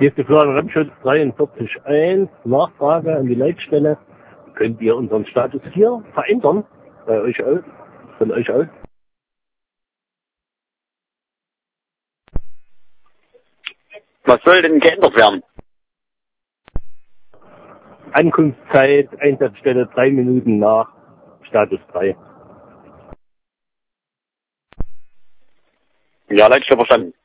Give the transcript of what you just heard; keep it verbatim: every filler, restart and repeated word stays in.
Hier ist die Florian Remschutz dreiundvierzig eins. Nachfrage an die Leitstelle. Könnt ihr unseren Status hier verändern? Bei euch aus? Von euch aus? Was soll denn geändert werden? Ankunftszeit, Einsatzstelle drei Minuten nach Status drei. Ja, Leitstelle verstanden.